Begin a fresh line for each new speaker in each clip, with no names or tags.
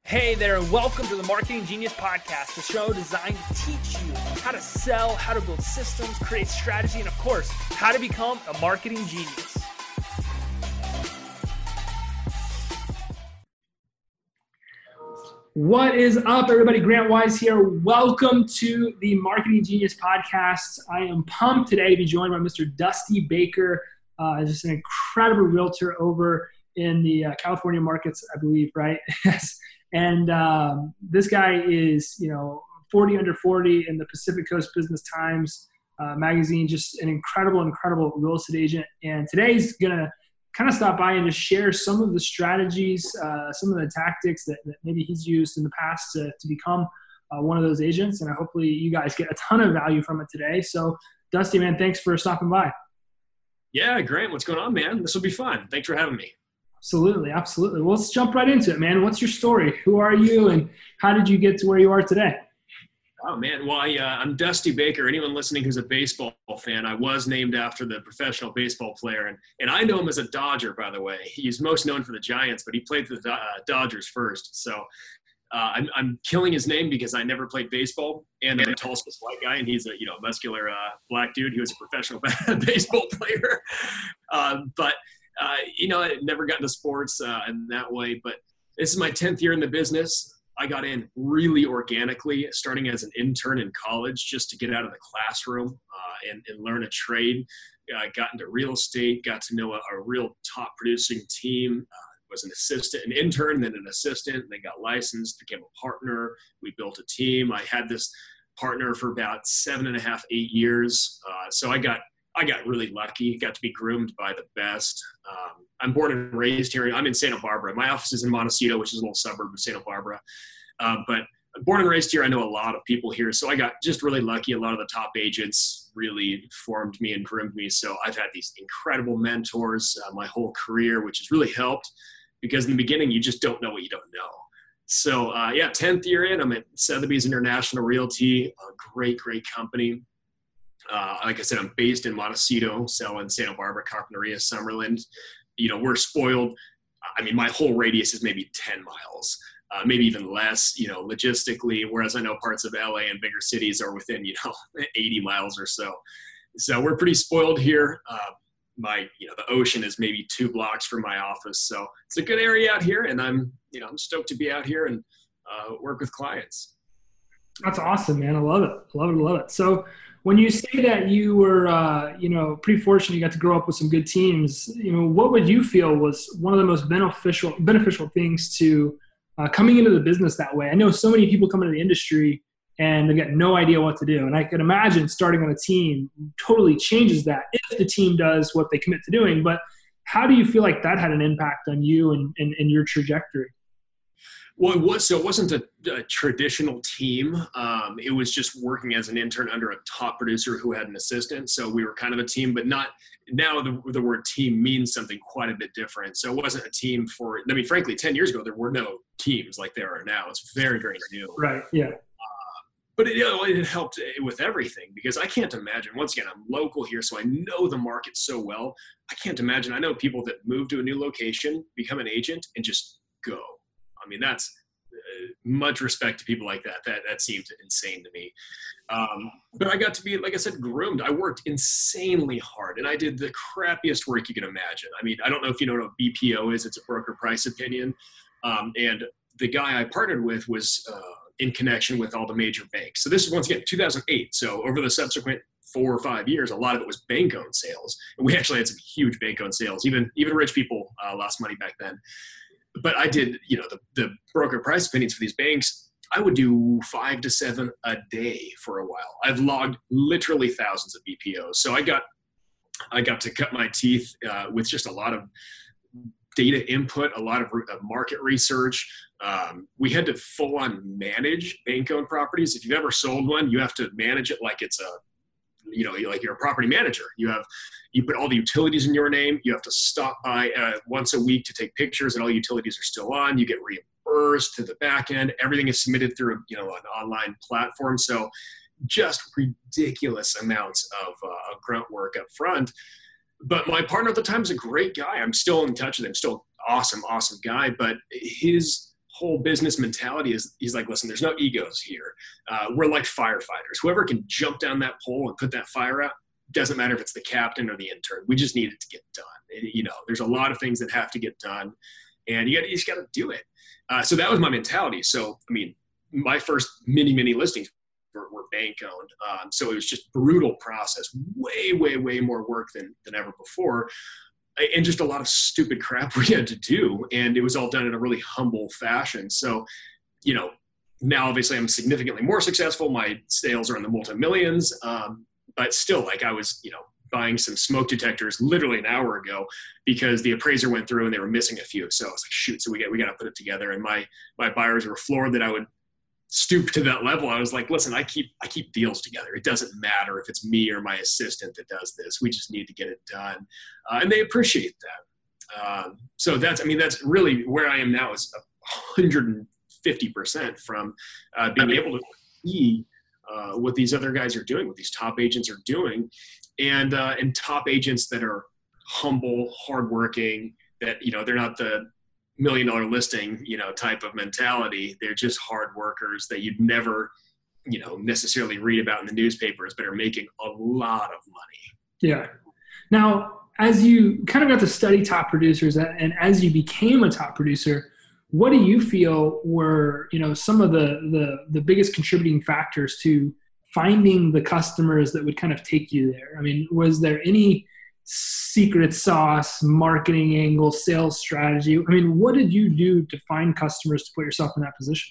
Hey there, and welcome to the Marketing Genius Podcast, the show designed to teach you how to sell, how to build systems, create strategy, and of course, how to become a marketing genius. What is up, everybody? Grant Wise here. Welcome to the Marketing Genius Podcast. I am pumped today to be joined by Mr. Dusty Baker, just an incredible realtor over in the California markets, I believe, right? Yes. And this guy is, 40 under 40 in the Pacific Coast Business Times magazine, just an incredible real estate agent. And today he's going to kind of stop by and just share some of the strategies, some of the tactics that maybe he's used in the past to become one of those agents. And hopefully you guys get a ton of value from it today. So Dusty, man, thanks for stopping by.
Yeah, Grant, what's going on, man? This will be fun. Thanks for having me.
Absolutely. Well, let's jump right into it, man. What's your story? Who are you, and how did you get to where you are today?
Oh, man. Well, I'm Dusty Baker. Anyone listening who's a baseball fan, I was named after the professional baseball player. And I know him as a Dodger, by the way. He's most known for the Giants, but he played for the Dodgers first. So I'm killing his name because I never played baseball, and I'm a Tulsa's white guy, and he's a muscular black dude who was a professional baseball player. I never got into sports in that way, but this is my 10th year in the business. I got in really organically, starting as an intern in college just to get out of the classroom and learn a trade. I got into real estate, got to know a real top producing team, was an intern, then an assistant, then got licensed, became a partner. We built a team. I had this partner for about 7.5, 8 years. So I got really lucky, got to be groomed by the best. I'm born and raised here. I'm in Santa Barbara. My office is in Montecito, which is a little suburb of Santa Barbara. But born and raised here, I know a lot of people here. So I got just really lucky. A lot of the top agents really formed me and groomed me. So I've had these incredible mentors my whole career, which has really helped because in the beginning, you just don't know what you don't know. So 10th year in, I'm at Sotheby's International Realty, a great company. Like I said, I'm based in Montecito, so in Santa Barbara, Carpinteria, Summerlin. We're spoiled. I mean, my whole radius is maybe 10 miles, maybe even less, logistically, whereas I know parts of LA and bigger cities are within, 80 miles or so. So we're pretty spoiled here. The ocean is maybe 2 blocks from my office. So it's a good area out here, and I'm stoked to be out here and work with clients.
That's awesome, man. I love it. So when you say that you were, pretty fortunate, you got to grow up with some good teams, what would you feel was one of the most beneficial things to coming into the business that way? I know so many people come into the industry and they've got no idea what to do. And I can imagine starting on a team totally changes that if the team does what they commit to doing. But how do you feel like that had an impact on you and your trajectory?
Well, it wasn't a traditional team. It was just working as an intern under a top producer who had an assistant. So we were kind of a team, but not now. The word team means something quite a bit different. So it wasn't a team frankly, 10 years ago, there were no teams like there are now. It's very, very new.
Right. Yeah.
But it helped with everything because I can't imagine, once again, I'm local here, so I know the market so well. I can't imagine. I know people that move to a new location, become an agent, and just go. I mean, that's much respect to people like that. That seemed insane to me. But I got to be, like I said, groomed. I worked insanely hard, and I did the crappiest work you can imagine. I mean, I don't know if you know what a BPO is. It's a broker price opinion. And the guy I partnered with was in connection with all the major banks. So this is, once again, 2008. So over the subsequent 4 or 5 years, a lot of it was bank-owned sales. And we actually had some huge bank-owned sales. Even rich people lost money back then. But I did, the broker price opinions for these banks. I would do 5 to 7 a day for a while. I've logged literally thousands of BPOs. So I got to cut my teeth with just a lot of data input, a lot of market research. We had to full on manage bank-owned properties. If you've ever sold one, you have to manage it like it's like you're a property manager. You put all the utilities in your name. You have to stop by once a week to take pictures and all utilities are still on. You get reimbursed to the back end. Everything is submitted through, an online platform. So just ridiculous amounts of grunt work up front. But my partner at the time is a great guy. I'm still in touch with him, still awesome guy. But his whole business mentality is, he's like, listen, there's no egos here. We're like firefighters. Whoever can jump down that pole and put that fire out, doesn't matter if it's the captain or the intern. We just need it to get done. There's a lot of things that have to get done, and you just got to do it. So that was my mentality. So, I mean, my first many listings were bank owned. So it was just brutal process, way more work than ever before. And just a lot of stupid crap we had to do. And it was all done in a really humble fashion. So, now obviously I'm significantly more successful. My sales are in the multi-millions. But still, like, I was, buying some smoke detectors literally an hour ago because the appraiser went through and they were missing a few. So I was like, shoot, so we got to put it together. And my buyers were floored that I would stoop to that level. I was like, listen, I keep deals together. It doesn't matter if it's me or my assistant that does this. We just need to get it done. And they appreciate that. So that's really where I am now, is 150% from being able to see what these other guys are doing, what these top agents are doing, and top agents that are humble, hardworking, that, they're not the $1 million listing, type of mentality. They're just hard workers that you'd never, necessarily read about in the newspapers, but are making a lot of money.
Yeah. Now, as you kind of got to study top producers, and as you became a top producer, what do you feel were, some of the biggest contributing factors to finding the customers that would kind of take you there? I mean, was there any secret sauce, marketing angle, sales strategy? I mean, what did you do to find customers to put yourself in that position?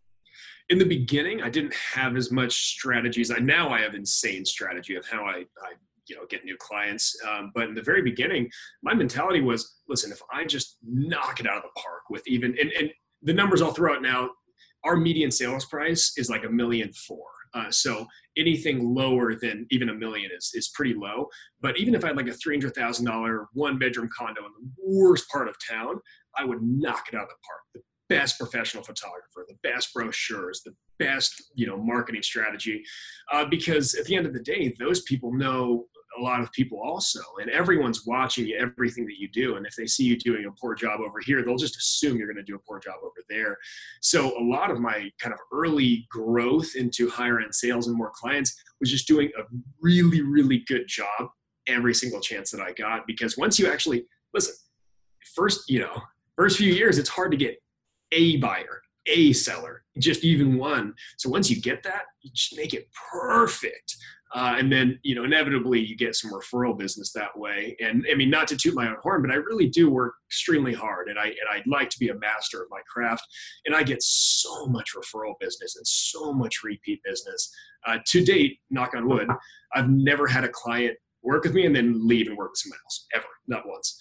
In the beginning, I didn't have as much strategies. Now I have insane strategy of how I get new clients. But in the very beginning, my mentality was, listen, if I just knock it out of the park with and the numbers I'll throw out now, our median sales price is like $1.4 million. So anything lower than even $1 million is pretty low. But even if I had like a $300,000 one-bedroom condo in the worst part of town, I would knock it out of the park. The best professional photographer, the best brochures, the best marketing strategy, because at the end of the day, those people know a lot of people also, and everyone's watching everything that you do. And if they see you doing a poor job over here, they'll just assume you're going to do a poor job over there. So a lot of my kind of early growth into higher end sales and more clients was just doing a really good job every single chance that I got. Because once you actually listen, first few years, it's hard to get a buyer, a seller, just even one. So once you get that, you just make it perfect. And then, inevitably you get some referral business that way. And I mean, not to toot my own horn, but I really do work extremely hard, and I'd like to be a master of my craft. And I get so much referral business and so much repeat business. To date, knock on wood, I've never had a client work with me and then leave and work with someone else, ever, not once.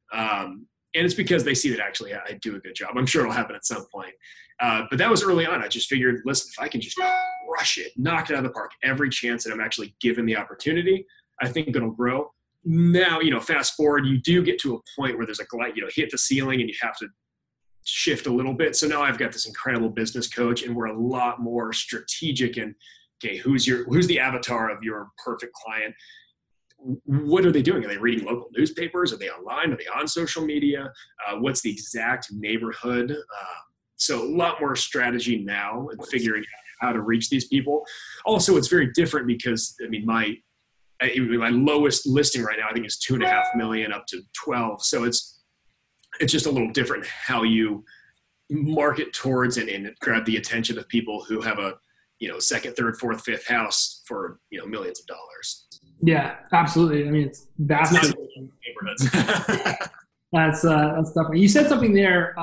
And it's because they see that actually I do a good job. I'm sure it'll happen at some point. But that was early on. I just figured, listen, if I can just crush it, knock it out of the park every chance that I'm actually given the opportunity, I think it'll grow. Now, fast forward, you do get to a point where there's a glide, hit the ceiling and you have to shift a little bit. So now I've got this incredible business coach, and we're a lot more strategic in, okay, who's the avatar of your perfect client? What are they doing? Are they reading local newspapers? Are they online? Are they on social media? What's the exact neighborhood? So a lot more strategy now and figuring out how to reach these people. Also, it's very different because, I mean, my lowest listing right now, I think, is $2.5 million up to 12. So it's just a little different how you market towards and grab the attention of people who have a, second, third, fourth, fifth house for, millions of dollars.
Yeah, absolutely. I mean, it's vastly
neighborhoods.
That's definitely. You said something there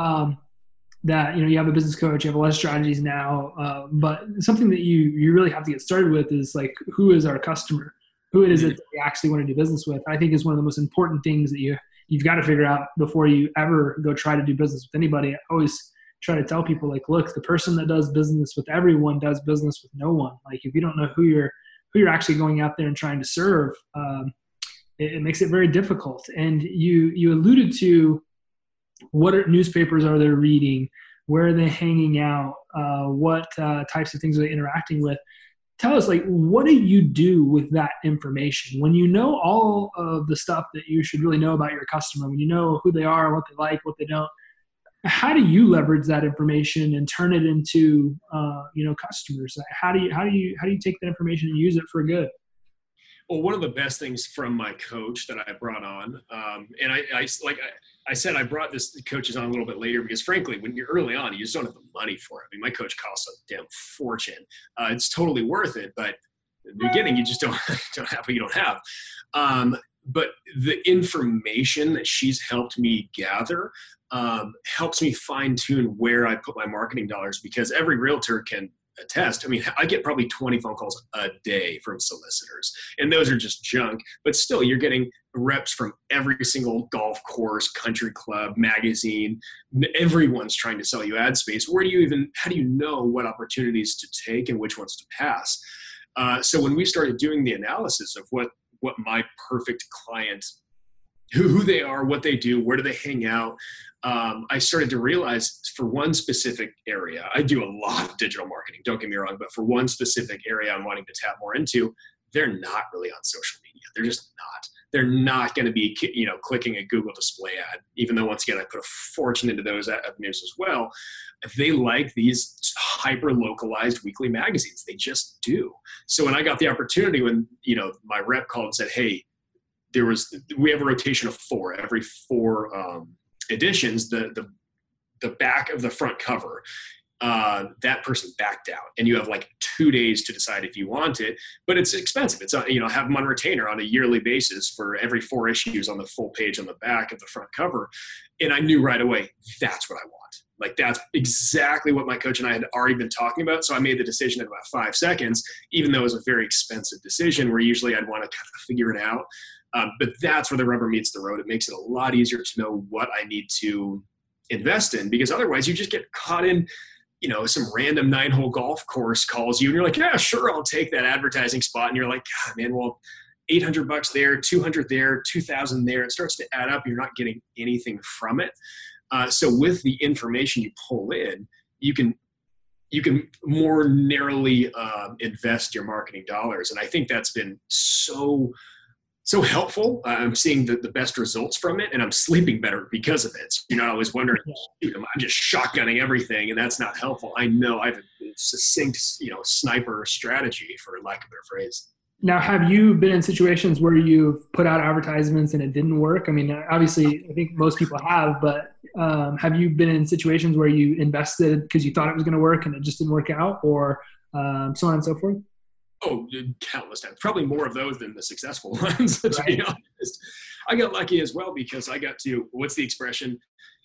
that you have a business coach, you have a lot of strategies now, but something that you really have to get started with is like, who is our customer? Who it is that you actually want to do business with? I think is one of the most important things that you've got to figure out before you ever go try to do business with anybody. I always try to tell people, like, look, the person that does business with everyone does business with no one. Like, if you don't know who you're actually going out there and trying to serve, it makes it very difficult. And you alluded to what newspapers are they reading, where are they hanging out, what types of things are they interacting with. Tell us, like, what do you do with that information when you know all of the stuff that you should really know about your customer, when you know who they are, what they like, what they don't? how do you leverage that information and turn it into, customers? How do you take that information and use it for good?
Well, one of the best things from my coach that I brought on, and I said, I brought this coaches on a little bit later because, frankly, when you're early on, you just don't have the money for it. I mean, my coach costs a damn fortune. It's totally worth it, but in the beginning, you just don't have what you don't have. But the information that she's helped me gather helps me fine tune where I put my marketing dollars, because every realtor can attest. I mean, I get probably 20 phone calls a day from solicitors, and those are just junk, but still you're getting reps from every single golf course, country club, magazine. Everyone's trying to sell you ad space. How do you know what opportunities to take and which ones to pass? So when we started doing the analysis of what my perfect client, who they are, what they do, where do they hang out, I started to realize for one specific area, I do a lot of digital marketing, don't get me wrong, but for one specific area I'm wanting to tap more into, they're not really on social media. They're just not. They're not going to be, clicking a Google display ad, even though, once again, I put a fortune into those avenues as well. They like these hyper-localized weekly magazines. They just do. So when I got the opportunity, when, my rep called and said, hey, we have a rotation of 4. Every 4 editions, the back of the front cover, that person backed out, and you have like 2 days to decide if you want it, but it's expensive. It's have them on retainer on a yearly basis for every 4 issues on the full page on the back of the front cover. And I knew right away, that's what I want. Like, that's exactly what my coach and I had already been talking about. So I made the decision in about 5 seconds, even though it was a very expensive decision where usually I'd want to kind of figure it out. But that's where the rubber meets the road. It makes it a lot easier to know what I need to invest in, because otherwise you just get caught in, some random 9-hole golf course calls you and you're like, yeah, sure, I'll take that advertising spot. And you're like, God, man, well, $800 there, 200 there, 2,000 there. It starts to add up. You're not getting anything from it. So with the information you pull in, you can more narrowly invest your marketing dollars. And I think that's been so helpful. I'm seeing the best results from it, and I'm sleeping better because of it. So you're not always wondering, I'm just shotgunning everything, and that's not helpful. I know I have a succinct, sniper strategy, for lack of a better phrase.
Now, have you been in situations where you've put out advertisements and it didn't work? I mean, obviously, I think most people have, but have you been in situations where you invested because you thought it was going to work and it just didn't work out, or so on and so forth?
Oh, countless times. Probably more of those than the successful ones, to be honest. I got lucky as well, because I got to, what's the expression?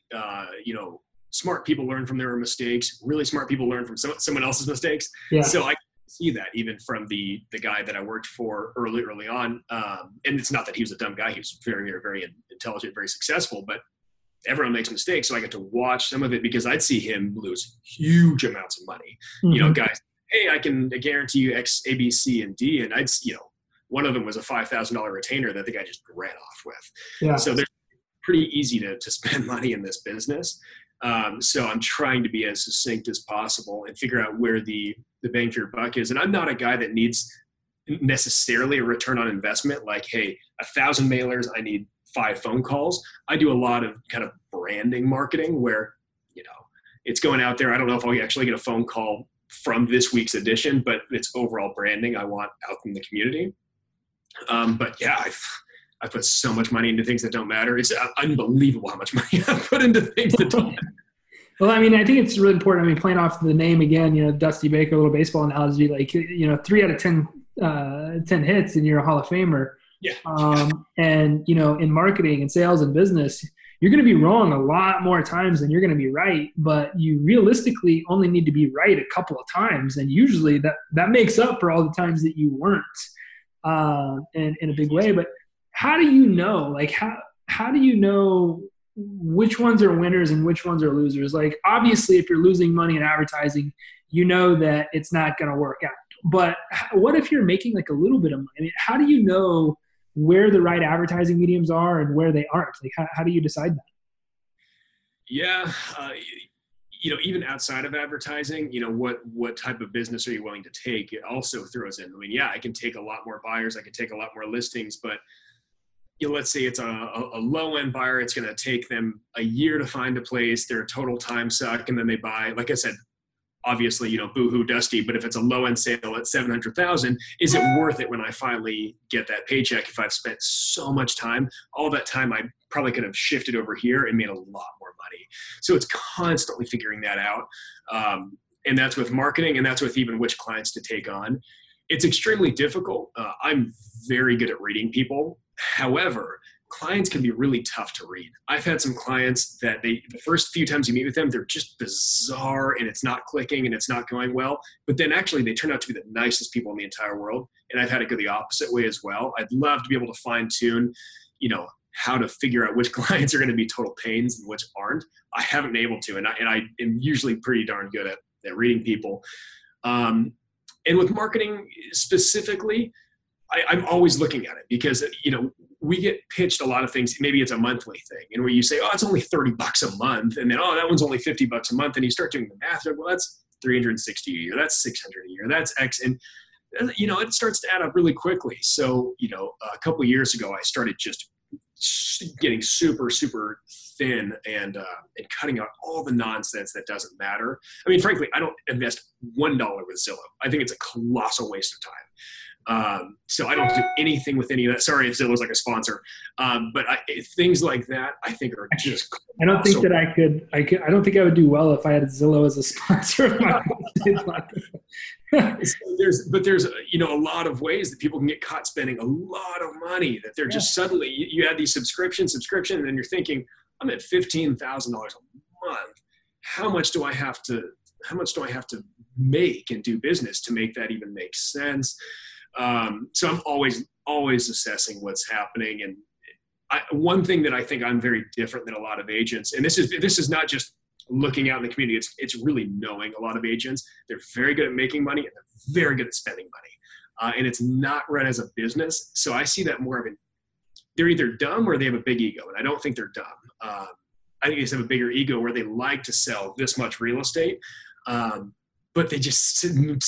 Smart people learn from their mistakes. Really smart people learn from someone else's mistakes. Yeah. So I see that even from the guy that I worked for early on. And it's not that he was a dumb guy. He was very, very, very intelligent, very successful, but everyone makes mistakes. So I got to watch some of it, because I'd see him lose huge amounts of money. Mm-hmm. Guys, hey, I can guarantee you X, A, B, C, and D. And one of them was a $5,000 retainer that the guy just ran off with. Yeah. So they're pretty easy to spend money in this business. So I'm trying to be as succinct as possible and figure out where the bang for your buck is. And I'm not a guy that needs necessarily a return on investment. Like, hey, 1,000 mailers, I need 5 phone calls. I do a lot of kind of branding marketing where, it's going out there. I don't know if I'll actually get a phone call from this week's edition, but it's overall branding I want out in the community. But yeah, I put so much money into things that don't matter. It's unbelievable how much money I put into things that don't matter.
Well, I mean, I think it's really important. I mean, playing off the name again, Dusty Baker, a little baseball analogy, like, 3 out of 10 hits and you're a Hall of Famer.
Yeah.
And, in marketing and sales and business, you're going to be wrong a lot more times than you're going to be right, but you realistically only need to be right a couple of times. And usually that makes up for all the times that you weren't in a big way. But how do you know, like, how do you know which ones are winners and which ones are losers? Like, obviously, if you're losing money in advertising, you know that it's not going to work out. But what if you're making like a little bit of money? I mean, how do you know where the right advertising mediums are and where they aren't? Like, how do you decide that?
Yeah. Even outside of advertising, what type of business are you willing to take? It also throws in, I mean, yeah, I can take a lot more buyers. I can take a lot more listings, but let's say it's a low-end buyer. It's going to take them a year to find a place. They're a total time suck. And then they buy, like I said, obviously, boohoo Dusty, but if it's a low-end sale at 700,000, is it worth it when I finally get that paycheck? If I've spent so much time, all that time I probably could have shifted over here and made a lot more money. So it's constantly figuring that out. And that's with marketing, and that's with even which clients to take on. It's extremely difficult. I'm very good at reading people. However, clients can be really tough to read. I've had some clients that the first few times you meet with them, they're just bizarre and it's not clicking and it's not going well. But then actually they turn out to be the nicest people in the entire world. And I've had it go the opposite way as well. I'd love to be able to fine tune, how to figure out which clients are going to be total pains and which aren't. I haven't been able to, and I am usually pretty darn good at reading people. And with marketing specifically, I'm always looking at it because, we get pitched a lot of things. Maybe it's a monthly thing, and where you say, oh, it's only $30 a month. And then, oh, that one's only $50 a month. And you start doing the math. Like, well, that's 360 a year. That's 600 a year. That's X. And, it starts to add up really quickly. So, a couple of years ago, I started just getting super, super thin and cutting out all the nonsense that doesn't matter. I mean, frankly, I don't invest $1 with Zillow. I think it's a colossal waste of time. So I don't do anything with any of that. Sorry if Zillow's like a sponsor. But things like that, I think are just
I don't think that I don't think I would do well if I had Zillow as a sponsor of my
there's a lot of ways that people can get caught spending a lot of money that they're just suddenly, you add these subscription, and then you're thinking, I'm at $15,000 a month. How much do I have to make and do business to make that even make sense? So I'm always assessing what's happening. And one thing that I think I'm very different than a lot of agents, and this is not just looking out in the community, it's really knowing a lot of agents. They're very good at making money and they're very good at spending money. And it's not run as a business. So I see that more of they're either dumb or they have a big ego. And I don't think they're dumb. I think they just have a bigger ego where they like to sell this much real estate. But they just,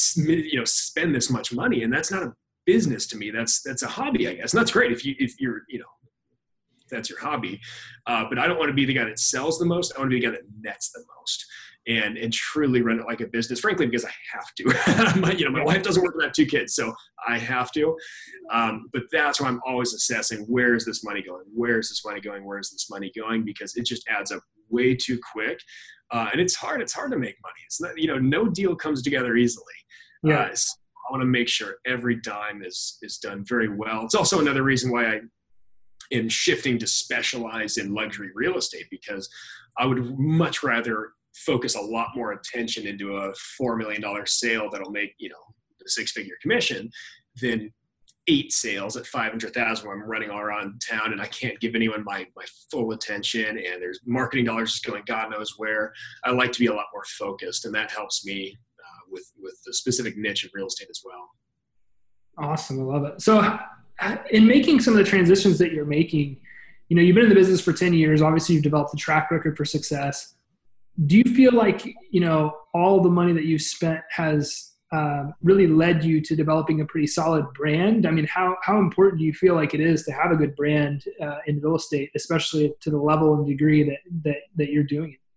spend this much money, and that's not a business to me. That's a hobby, I guess. And that's great if you're, that's your hobby. But I don't want to be the guy that sells the most. I want to be the guy that nets the most and truly run it like a business, frankly, because I have to. My wife doesn't work and I have 2 kids, so I have to. But that's why I'm always assessing, where is this money going? Where is this money going? Where is this money going? Because it just adds up way too quick. And it's hard to make money. It's not, no deal comes together easily. I want to make sure every dime is done very well. It's also another reason why I am shifting to specialize in luxury real estate, because I would much rather focus a lot more attention into a $4 million sale that'll make, a 6-figure commission than 8 sales at 500,000 where I'm running all around town and I can't give anyone my full attention, and there's marketing dollars just going God knows where. I like to be a lot more focused, and that helps me with the specific niche of real estate as well.
Awesome. I love it. So in making some of the transitions that you're making, you've been in the business for 10 years. Obviously you've developed a track record for success. Do you feel like, all the money that you've spent has really led you to developing a pretty solid brand? I mean, how important do you feel like it is to have a good brand in real estate, especially to the level and degree that you're doing it?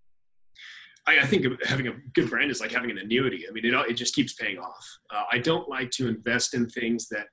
I think having a good brand is like having an annuity. I mean, it just keeps paying off. I don't like to invest in things that,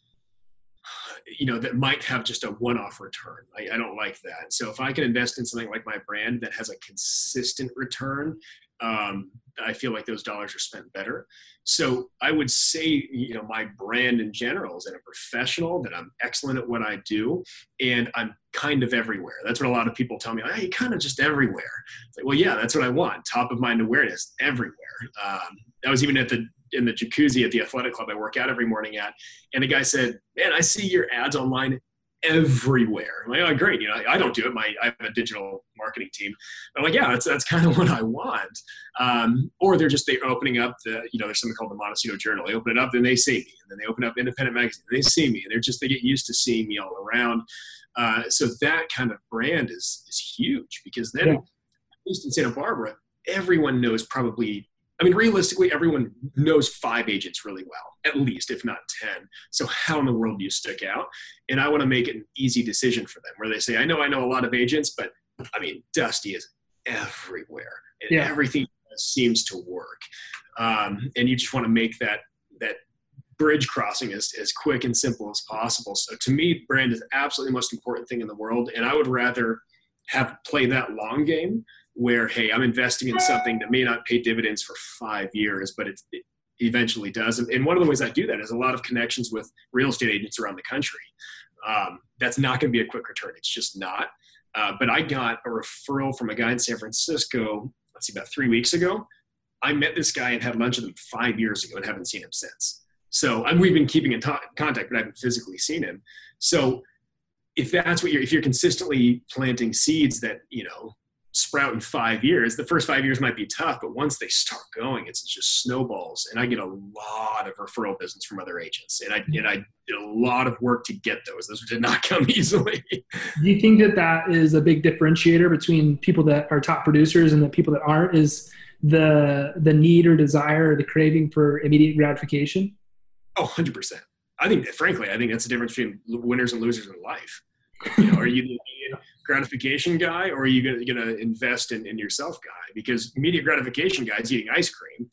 that might have just a one-off return. I don't like that. So if I can invest in something like my brand that has a consistent return, I feel like those dollars are spent better. So I would say, my brand in general is that I'm professional, that I'm excellent at what I do, and I'm kind of everywhere. That's what a lot of people tell me. You're kind of just everywhere. It's like, well, yeah, that's what I want. Top of mind awareness everywhere. I was even in the jacuzzi at the athletic club I work out every morning at, and the guy said, man, I see your ads online everywhere. I'm like, oh, great. I don't do it. I have a digital marketing team. I'm like, yeah, that's kind of what I want. Or they're opening up there's something called the Montecito Journal. They open it up and they see me, and then they open up Independent Magazine and they see me, and they get used to seeing me all around. So that kind of brand is huge, because then, at least in Santa Barbara, everyone knows probably, I mean, realistically, everyone knows 5 agents really well, at least, if not 10. So how in the world do you stick out? And I want to make it an easy decision for them where they say, I know a lot of agents, but I mean, Dusty is everywhere and everything seems to work. And you just want to make that bridge crossing as quick and simple as possible. So to me, brand is absolutely the most important thing in the world. And I would rather play that long game where, hey, I'm investing in something that may not pay dividends for 5 years, but it eventually does. And one of the ways I do that is a lot of connections with real estate agents around the country. That's not going to be a quick return. It's just not. But I got a referral from a guy in San Francisco, about 3 weeks ago. I met this guy and had lunch with him 5 years ago and haven't seen him since. So we've been keeping in contact, but I haven't physically seen him. So if that's what if you're consistently planting seeds that, sprout in 5 years, the first 5 years might be tough, but once they start going, it's just snowballs. And I get a lot of referral business from other agents. And I did a lot of work to get those. Those did not come easily.
Do you think that is a big differentiator between people that are top producers and the people that aren't, is the need or desire or the craving for immediate gratification?
Oh, 100%. I think that's the difference between winners and losers in life. Are you the immediate gratification guy, or are you going to invest in yourself guy? Because immediate gratification guy is eating ice cream.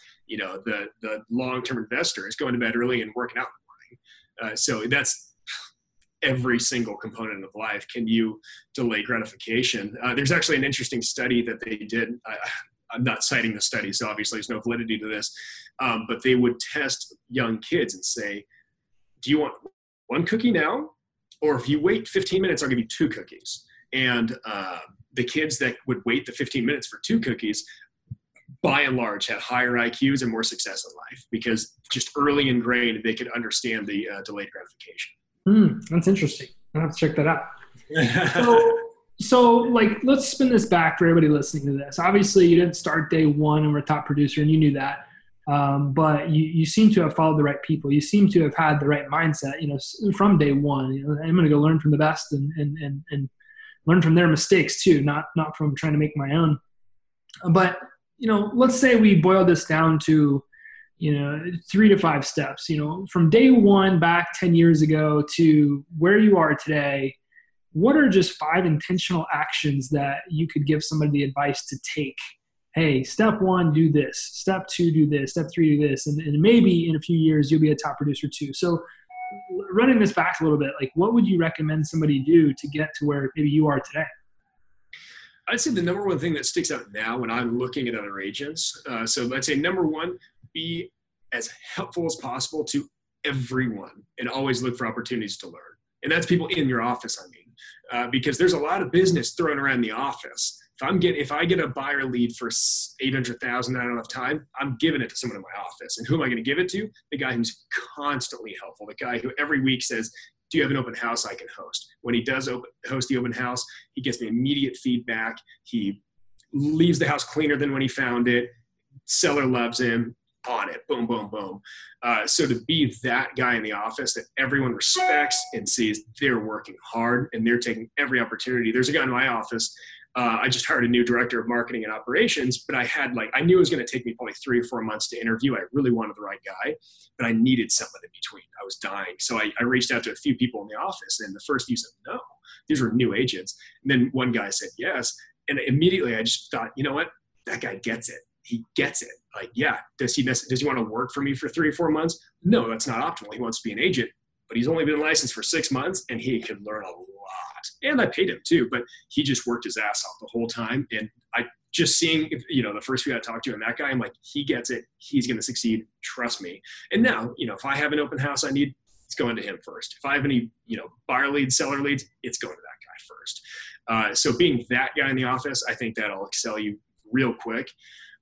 The long-term investor is going to bed early and working out in the morning. So that's every single component of life. Can you delay gratification? There's actually an interesting study that they did. I'm not citing the study, so obviously there's no validity to this. But they would test young kids and say, do you want one cookie now? Or if you wait 15 minutes, I'll give you 2 cookies. And the kids that would wait the 15 minutes for 2 cookies, by and large, had higher IQs and more success in life because just early ingrained, they could understand the delayed gratification.
That's interesting. I'll have to check that out. So let's spin this back for everybody listening to this. Obviously, you didn't start day one and were a top producer, and you knew that. But you seem to have followed the right people. You seem to have had the right mindset, from day one. I'm going to go learn from the best and learn from their mistakes too, not from trying to make my own. But, let's say we boil this down to, 3 to 5 steps, from day one back 10 years ago to where you are today. What are just 5 intentional actions that you could give somebody the advice to take? Hey, step 1, do this. Step 2, do this. Step 3, do this. And maybe in a few years, you'll be a top producer too. So running this back a little bit, what would you recommend somebody do to get to where maybe you are today?
I'd say the number one thing that sticks out now when I'm looking at other agents. So let's say number 1, be as helpful as possible to everyone and always look for opportunities to learn. And that's people in your office, because there's a lot of business thrown around the office. If I get a buyer lead for $800,000, I don't have time, I'm giving it to someone in my office. And who am I going to give it to? The guy who's constantly helpful, the guy who every week says, do you have an open house I can host? When he does host the open house, he gets me immediate feedback. He leaves the house cleaner than when he found it. Seller loves him. On it, boom, boom, boom. So to be that guy in the office that everyone respects and sees they're working hard and they're taking every opportunity. There's a guy in my office. I just hired a new director of marketing and operations, but I knew it was going to take me probably 3 or 4 months to interview. I really wanted the right guy, but I needed someone in between. I was dying. So I reached out to a few people in the office, and the first few said no. These were new agents. And then one guy said yes. And immediately I just thought, you know what? That guy gets it. He gets it. Does he want to work for me for 3 or 4 months? No, that's not optimal. He wants to be an agent, but he's only been licensed for 6 months and he can learn a lot. And I paid him too, but he just worked his ass off the whole time. And I just seeing, the first few I talked to and that guy, I'm like, he gets it. He's going to succeed. Trust me. And now, if I have an open house I need, it's going to him first. If I have any, buyer leads, seller leads, it's going to that guy first. So being that guy in the office, I think that'll excel you real quick.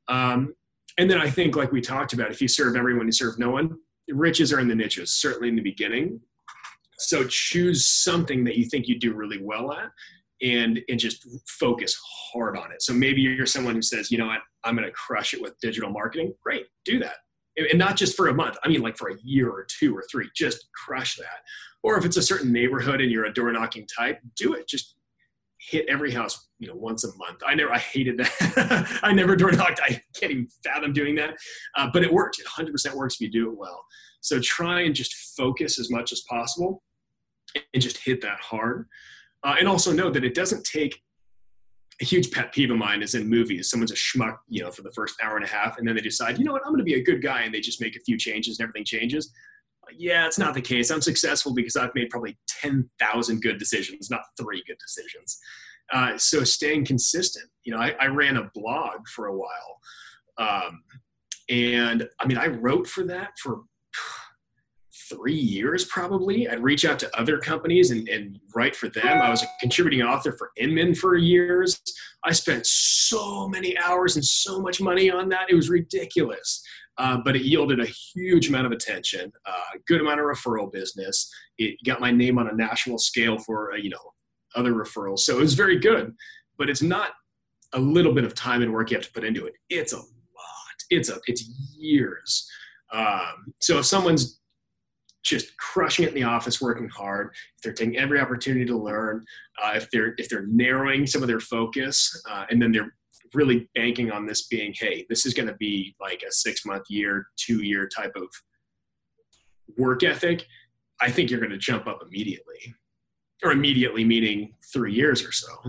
And then I think, like we talked about, if you serve everyone, you serve no one. The riches are in the niches, certainly in the beginning. So choose something that you think you do really well at and just focus hard on it. So maybe you're someone who says, you know what, I'm going to crush it with digital marketing. Great, do that. And not just for a month. I mean, for a year or 2 or 3, just crush that. Or if it's a certain neighborhood and you're a door knocking type, do it. Just hit every house, once a month. I hated that. I never door knocked. I can't even fathom doing that. But it works. It 100% works if you do it well. So try and just focus as much as possible and just hit that hard. And also know that it doesn't take a huge pet peeve of mine is in movies. Someone's a schmuck, for the first hour and a half, and then they decide, you know what, I'm going to be a good guy, and they just make a few changes and everything changes. Yeah, it's not the case. I'm successful because I've made probably 10,000 good decisions, not 3 good decisions. So staying consistent. I ran a blog for a while. And I wrote for that for 3 years probably. I'd reach out to other companies and write for them. I was a contributing author for Inman for years. I spent so many hours and so much money on that. It was ridiculous. But it yielded a huge amount of attention, a good amount of referral business. It got my name on a national scale for, other referrals. So it was very good, but it's not a little bit of time and work you have to put into it. It's a lot. It's years. So if someone's just crushing it in the office, working hard, if they're taking every opportunity to learn, if they're narrowing some of their focus, and then they're really banking on this being, hey, this is going to be like a 6-month, year, 2-year type of work ethic, I think you're going to jump up immediately. Or immediately meaning 3 years or so.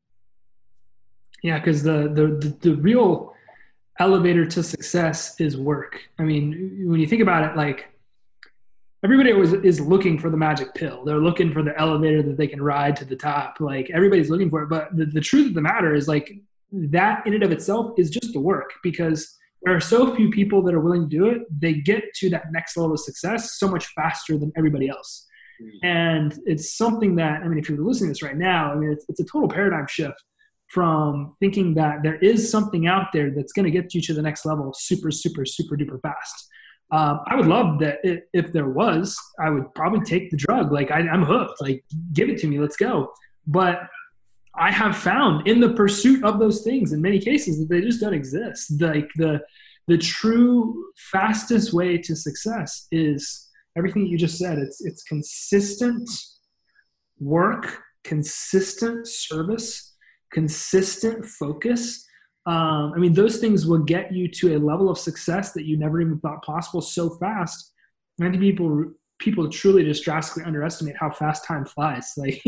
Yeah, because the real elevator to success is work. When you think about it, like everybody is looking for the magic pill. They're looking for the elevator that they can ride to the top. Like everybody's looking for it. But the truth of the matter is like that in and of itself is just the work, because there are so few people that are willing to do it. They get to that next level of success so much faster than everybody else. And it's something that, if you're listening to this right now, it's a total paradigm shift from thinking that there is something out there that's going to get you to the next level super, super, super duper fast. I would love that if there was, I would probably take the drug. Like I'm hooked, like give it to me, let's go. But I have found in the pursuit of those things in many cases that they just don't exist. Like the true fastest way to success is everything that you just said. It's consistent work, consistent service, consistent focus. Those things will get you to a level of success that you never even thought possible so fast. I think people truly just drastically underestimate how fast time flies. Like,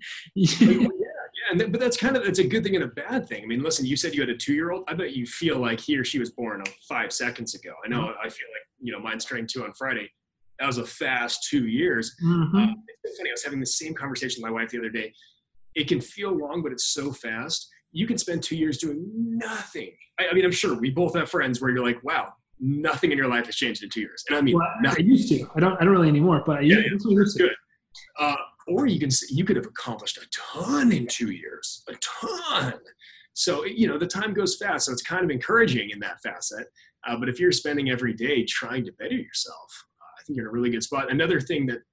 but that's it's a good thing and a bad thing. Listen, you said you had a 2-year-old. I bet you feel like he or she was born 5 seconds ago. I know. I feel like mine's turning 2 on Friday. That was a fast 2 years.
Mm-hmm.
It's funny. I was having the same conversation with my wife the other day. It can feel long, but it's so fast. You can spend 2 years doing nothing. I'm sure we both have friends where you're like, wow, nothing in your life has changed in 2 years. And
I used to. I don't really anymore, but I used to.
Good. Or you could have accomplished a ton in 2 years, a ton. So, the time goes fast. So it's kind of encouraging in that facet. But if you're spending every day trying to better yourself, I think you're in a really good spot. Another thing that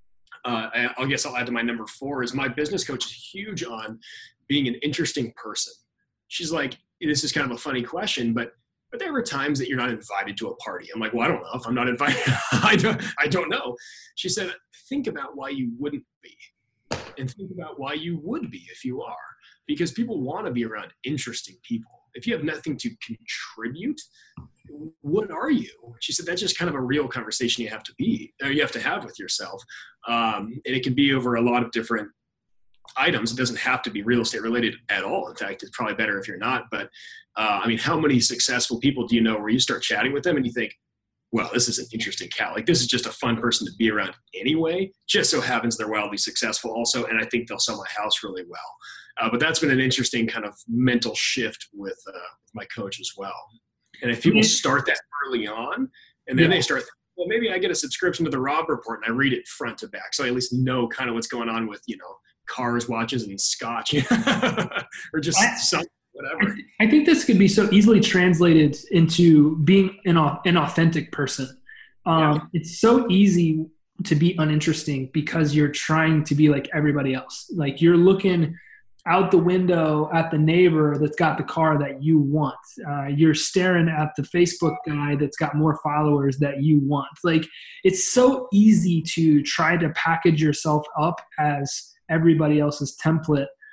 I guess I'll add to my number 4 is my business coach is huge on being an interesting person. She's like, this is kind of a funny question, but there were times that you're not invited to a party. I'm like, well, I don't know if I'm not invited. I don't know. She said, think about why you wouldn't be, and think about why you would be if you are, because people want to be around interesting people. If you have nothing to contribute, what are you? She said, that's just kind of a real conversation you have to have with yourself. And it can be over a lot of different items. It doesn't have to be real estate related at all. In fact, it's probably better if you're not. But how many successful people do you know where you start chatting with them and you think, well, this is an interesting cat. Like, this is just a fun person to be around anyway. Just so happens they're wildly successful also, and I think they'll sell my house really well. But that's been an interesting kind of mental shift with my coach as well. And if people start that early on, and then they start, well, maybe I get a subscription to the Robb Report and I read it front to back, so I at least know kind of what's going on with cars, watches, and scotch, or just something. Whatever.
I think this could be so easily translated into being an authentic person. It's so easy to be uninteresting because you're trying to be like everybody else. Like, you're looking out the window at the neighbor that's got the car that you want. You're staring at the Facebook guy that's got more followers that you want. Like, it's so easy to try to package yourself up as everybody else's template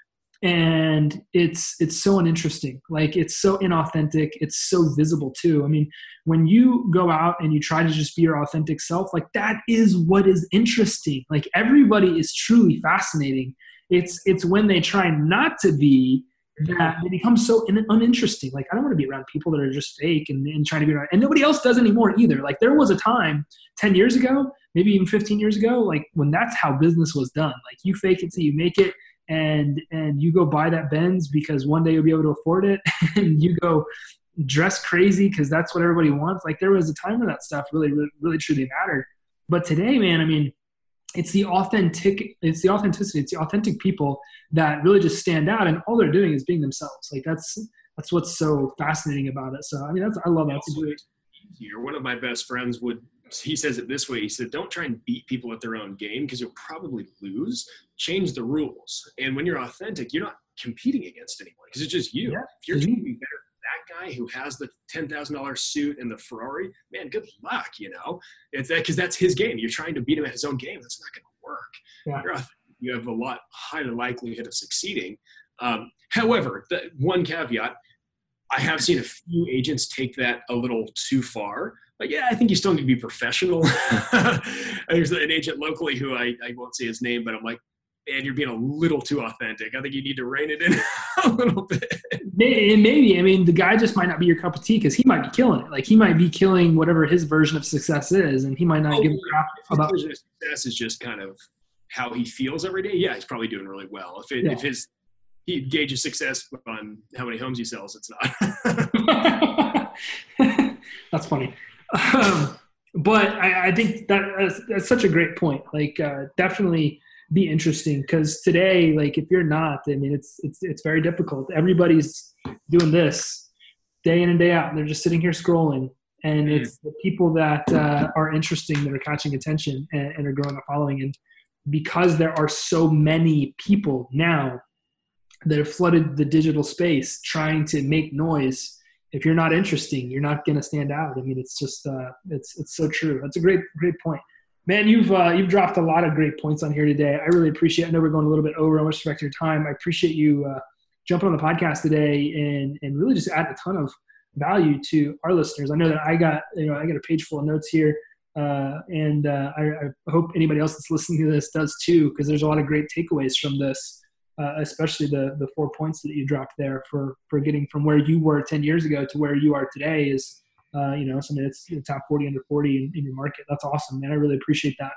And it's so uninteresting. Like, it's so inauthentic. It's so visible too. I mean, when you go out and you try to just be your authentic self, like, that is what is interesting. Like, everybody is truly fascinating. It's when they try not to be that they become so uninteresting. Like, I don't want to be around people that are just fake and trying to be around, and nobody else does anymore either. Like, there was a time 10 years ago, maybe even 15 years ago, like, when that's how business was done. Like, you fake it till you make it. And you go buy that Benz because one day you'll be able to afford it, and you go dress crazy because that's what everybody wants. Like, there was a time where that stuff really, really, really truly mattered. But today, man, I mean, it's the authenticity, it's the authentic people that really just stand out, and all they're doing is being themselves. Like, that's what's so fascinating about it. So, I mean, I love that. It's great.
One of my best friends he says it this way. He said, don't try and beat people at their own game because you'll probably lose. Change the rules. And when you're authentic, you're not competing against anyone because it's just you.
Yeah.
If you're trying to be better than that guy who has the $10,000 suit and the Ferrari, man, good luck, It's that, because that's his game. You're trying to beat him at his own game. That's not going to work.
Yeah.
You have a lot higher likelihood of succeeding. However, the one caveat, I have seen a few agents take that a little too far. Like, yeah, I think you still need to be professional. There's an agent locally who I won't say his name, but I'm like, man, you're being a little too authentic. I think you need to rein it in a little bit.
Maybe. I mean, the guy just might not be your cup of tea because he might be killing it. Like, he might be killing whatever his version of success is, and he might not give a crap about.
His version of success is just kind of how he feels every day. Yeah, he's probably doing really well. If he gauges success on how many homes he sells, it's not.
That's funny. But I think that's such a great point. Like, definitely be interesting, because today, like, if you're not, I mean, it's very difficult. Everybody's doing this day in and day out, and they're just sitting here scrolling. And it's the people that are interesting that are catching attention and are growing a following. And because there are so many people now that have flooded the digital space trying to make noise, if you're not interesting, you're not going to stand out. I mean, it's just it's so true. That's a great point, man. You've dropped a lot of great points on here today. I really appreciate it. I know we're going a little bit over. I want to respect your time. I appreciate you jumping on the podcast today and really just add a ton of value to our listeners. I know that I got a page full of notes here, and I hope anybody else that's listening to this does too, because there's a lot of great takeaways from this. Especially the 4 points that you dropped there for getting from where you were 10 years ago to where you are today is, something that's top 40 under 40 in your market. That's awesome, man. I really appreciate that.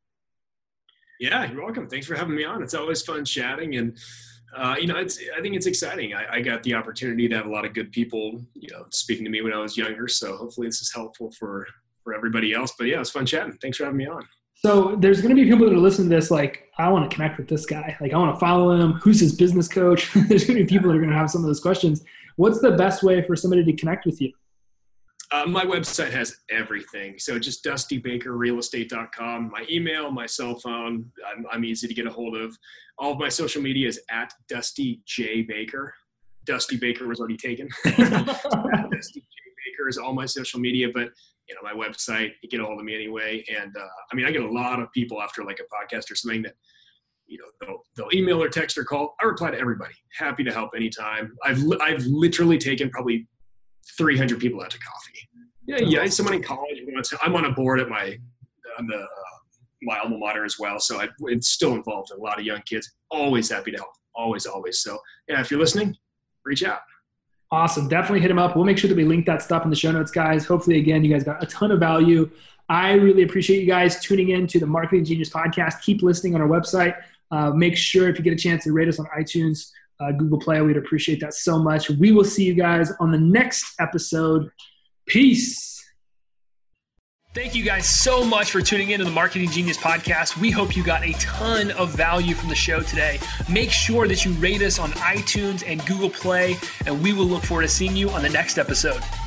Yeah, you're welcome. Thanks for having me on. It's always fun chatting. And, I think it's exciting. I got the opportunity to have a lot of good people, speaking to me when I was younger. So hopefully this is helpful for everybody else. But yeah, it's fun chatting. Thanks for having me on.
So there's going to be people that are listening to this, like, I want to connect with this guy. Like, I want to follow him. Who's his business coach? There's going to be people that are going to have some of those questions. What's the best way for somebody to connect with you?
My website has everything. So just dustybakerrealestate.com. My email, my cell phone, I'm easy to get a hold of. All of my social media is at Dusty J. Baker. Dusty Baker was already taken. Dusty J. Baker is all my social media, but my website, you get a hold of me anyway. And I get a lot of people after like a podcast or something that, they'll email or text or call. I reply to everybody. Happy to help anytime. I've literally taken probably 300 people out to coffee. Yeah. Someone in college wants to, I'm on a board at my alma mater as well. So it's still involved in a lot of young kids. Always happy to help. Always. So yeah, if you're listening, reach out.
Awesome. Definitely hit him up. We'll make sure that we link that stuff in the show notes, guys. Hopefully, again, you guys got a ton of value. I really appreciate you guys tuning in to the Marketing Genius podcast. Keep listening on our website. Make sure if you get a chance to rate us on iTunes, Google Play. We'd appreciate that so much. We will see you guys on the next episode. Peace. Thank you guys so much for tuning in to the Marketing Genius podcast. We hope you got a ton of value from the show today. Make sure that you rate us on iTunes and Google Play, and we will look forward to seeing you on the next episode.